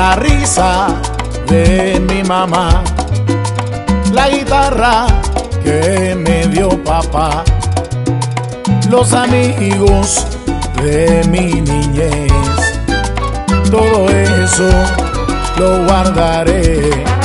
la risa de mi mamá, la guitarra que me dio papá, los amigos de mi niñez, todo eso lo guardaré